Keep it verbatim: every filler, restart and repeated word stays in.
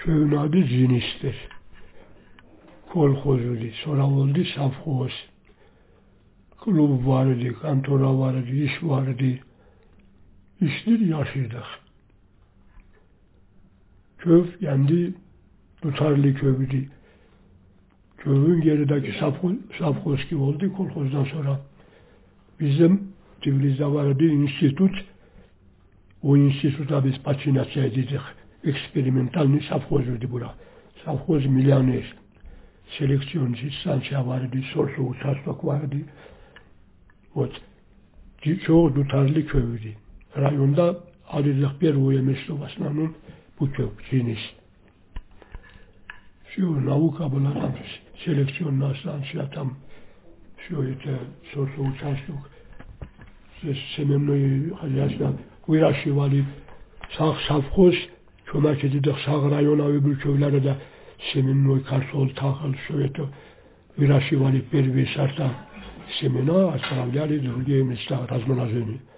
Köyün adı Zinis'tir. Kolhozuydu. Sonra oldu safhoz. Klub vardı, kantora vardı, iş vardı. İşler yaşıyorduk. Köy kendi tutarlı köydü. Köyün gerideki safhoz gibi oldu. Kolhozdan sonra bizim Tiflis'te vardı enstitüt. O enstitüte biz paçinasya edecek. Eksperimentalni safhozuydu bura. Safhoz milyoner. Seleksiyoncu stansiya vardı. Sorsu uçastok vardı. O çoğu tutarlı köydü. Rayonda adedek bir uyumuslu bu köy. Zinis. Şu nauka bunlar seleksiyonlu stansiya tam şu ete sorsu uçastok. Semennoy hacasına uğraşıvalı sağ safhoz kömek edildik sağ rayona öbür köylere de Semennoy Karsol Tahıl şöyle uğraşıvalı bir bir şartta semena asfaltları durduğu mesela razmanazını